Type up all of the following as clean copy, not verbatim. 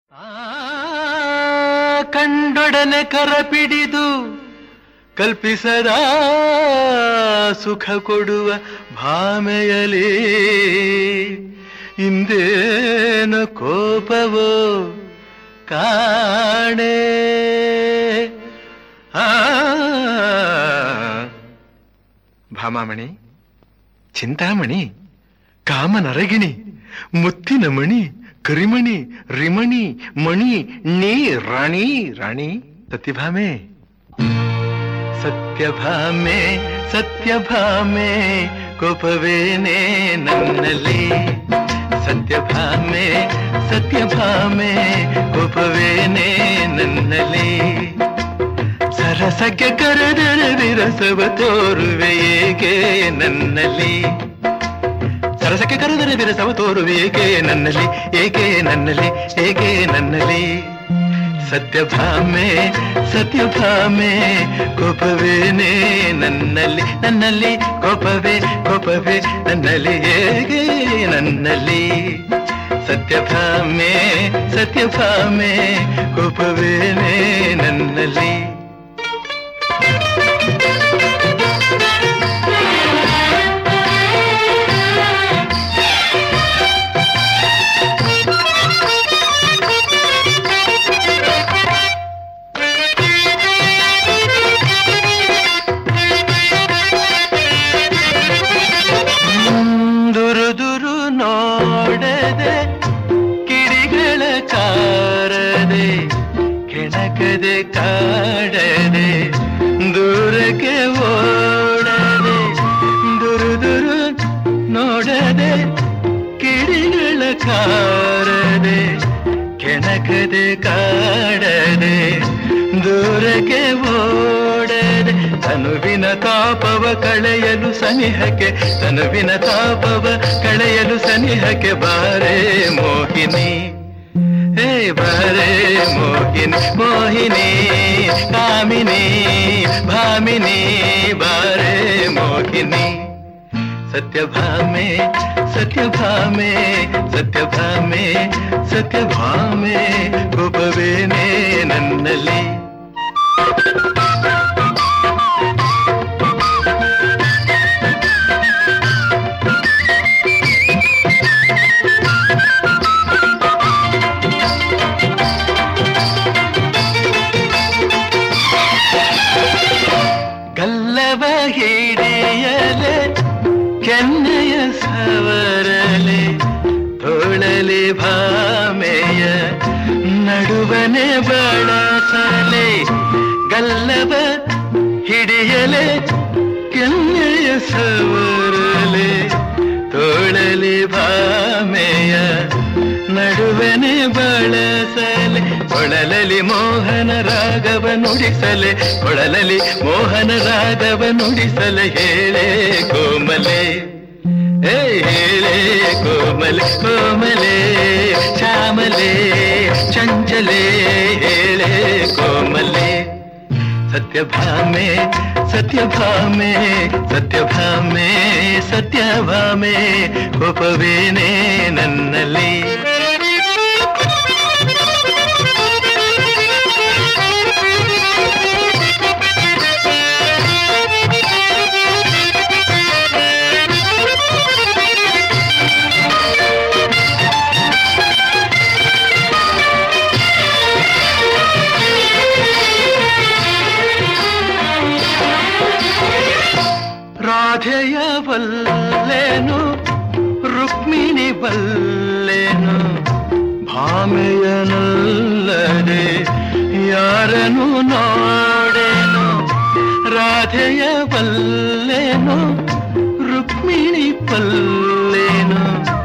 ಕಂಡೊಡನೆ ಕರಪಿಡಿದು ಕಲ್ಪಿಸದ ಸುಖ ಕೊಡುವ ಭಾಮೆಯಲಿ ಇಂದೇನ ಕೋಪವೋ ಕಾಣೆ. ಭಾಮಾಮಣಿ, ಚಿಂತಾಮಣಿ, ಕಾಮನರಗಿಣಿ, ಮುತ್ತಿನ ಮಣಿ, ಕರಿಮಣಿ, ರಿಮಣಿ, ಮಣಿ, ನೀ ರಾಣಿ ರಾಣಿ ಸತ್ಯಭಾಮೆ. ಸತ್ಯಭಾಮೆ ಸತ್ಯಭಾಮೆ ಕೋಪವೇನೆ ನನ್ನಲ್ಲಿ. ಸತ್ಯಭಾಮೆ ಸತ್ಯಭಾಮೆ ಕೋಪವೇನೆ ನನ್ನಲ್ಲಿ. ಸರಸಕ್ಕೆ ಕರೆದರೆ ವಿರಸವ ತೋರುವೆ ಏಕೆ ನನ್ನಲ್ಲಿ. ಸರಸಕ್ಕೆ ಕರೆದರೆ ವಿರಸವ ತೋರುವೆ ಏಕೆ ನನ್ನಲ್ಲಿ, ಏಕೆ ನನ್ನಲ್ಲಿ, ಏಕೆ ನನ್ನಲ್ಲಿ. ಸತ್ಯಭಾಮೆ ಸತ್ಯಭಾಮೆ ಕೋಪವೇನೆ ನನ್ನಲ್ಲಿ, ನನ್ನಲ್ಲಿ ಕೋಪವೇ ಕೋಪವೇ ನನ್ನಲ್ಲಿ, ಹೇಗೆ ನನ್ನಲ್ಲಿ. ಸತ್ಯಭಾಮೆ ಸತ್ಯಭಾಮೆ ಕೋಪವೇನೆ ನನ್ನಲ್ಲಿ. ದುರುದುರು ನೋಡದೆ ಕಿಡಿಗಳ ಕಾರದೆ ಕೆಣಕದೆ ಕಾಡದೆ ದೂರಕ್ಕೆ ಓಡದೆ. ದುರುದುರು ನೋಡದೆ ಕಿಡಿಗಳ ಕಾರದೆ ಕೆಣಕದೆ ಕಾಡದೆ ದೂರಕ್ಕೆ ಓಡದೆ. ತನುವಿನ ತಾಪವ ಕಳೆಯಲು ಸನಿಹಕ್ಕೆ, ತನುವಿನ ತಾಪವ ಕಳೆಯಲು ಸನಿಹಕ್ಕೆ ಬಾರೆ ಮೋಹಿನಿ, ಹೇ ಬಾರೆ ಮೋಹಿನಿ, ಮೋಹಿನಿ ಕಾಮಿನಿ ಭಾಮಿನಿ ಬಾರೆ ಮೋಹಿನಿ. ಸತ್ಯಭಾಮೆ ಸತ್ಯಭಾಮೆ ಸತ್ಯಭಾಮೆ ಸತ್ಯಭಾಮೆ ಕೋಪವೇನೆ ನನ್ನಲ್ಲಿ. ಗಲ್ಲವ ಹಿಡಿಯಲೆ ಕೆನ್ನೆಯ ಸವರಲೆ ತೋಳಲೆ ಭಾಮೆಯ ನಡುವನೆ ಬಳಸಲೆ. ಗಲ್ಲವ ಹಿಡಿಯಲೆ ಕೆನ್ನೆಯ ಸವರಲೆ ತೋಳಲೆ ಭಾಮೆಯ ನಡುವನೆ ಬಳಸಲೆ. ಕೊಳಲಲಿ ಮೋಹನ ರಾಗವ ನುಡಿಸಲೆ, ಕೊಳಲಲಿ ಮೋಹನ ರಾಗವ ನುಡಿಸಲೆ. ಹೇಳೆ ಕೋಮಲೆ, ಹೇಳೆ ಕೋಮಲೆ, ಕೋಮಲೆ ಶ್ಯಾಮಲೆ ಚಂಚಲೆ ಹೇಳೆ ಕೋಮಲೆ. ಸತ್ಯಭಾಮೆ ಸತ್ಯಭಾಮೆ ಸತ್ಯಭಾಮೆ ಸತ್ಯಭಾಮೆ ಕೋಪವೇನೆ ನನ್ನಲ್ಲಿ. ರಾಧೆಯ ಬಲ್ಲೆನು ರುಕ್ಮಿಣಿ ಬಲ್ಲೆನು ಭಾಮೆಯನಲ್ಲದೆ ಯಾರನು ನೋಡೆನು. ರಾಧೆಯ ಬಲ್ಲೆನು ರುಕ್ಮಿಣಿ ಬಲ್ಲೆನು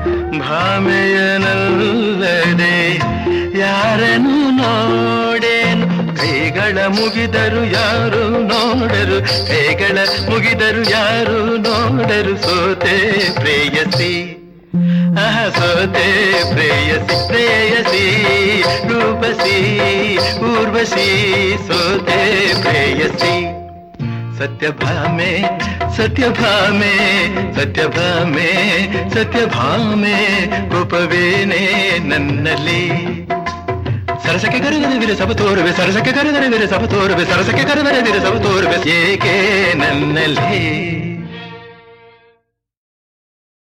ಭಾಮೆಯನಲ್ಲದೆ ಯಾರನು ನೋಡೆನು. ಕೈಗಳ ಮುಗಿದರು ಯಾರು ನೋಡರು, ಕೈಗಳ ಮುಗಿದರು ಯಾರು ನೋಡರು. ಸೋತೆ ಪ್ರೇಯಸಿ, ಸೋತೆ ಪ್ರೇಯಸಿ, ಪ್ರೇಯಸಿ ರೂಪಸಿ ಊರ್ವಶಿ ಸೋತೆ ಪ್ರೇಯಸಿ. ಸತ್ಯಭಾಮೆ ಸತ್ಯಭಾಮೆ ಸತ್ಯಭಾಮೆ ಸತ್ಯಭಾಮೆ ಕೋಪವೇನೆ ನನ್ನಲ್ಲಿ. ಸರಸಕ್ಕೆ ಕರೆದರೆ ವಿರಸವ ತೋರುವೆ ಸರಸಕ್ಕೆ ಕರೆದರೆ ವಿರಸವ ತೋರುವೆ ಸರಸಕ್ಕೆ ಕರೆದರೆ ವಿರಸವ ತೋರುವೆ ಏಕೆ ನನ್ನಲ್ಲಿ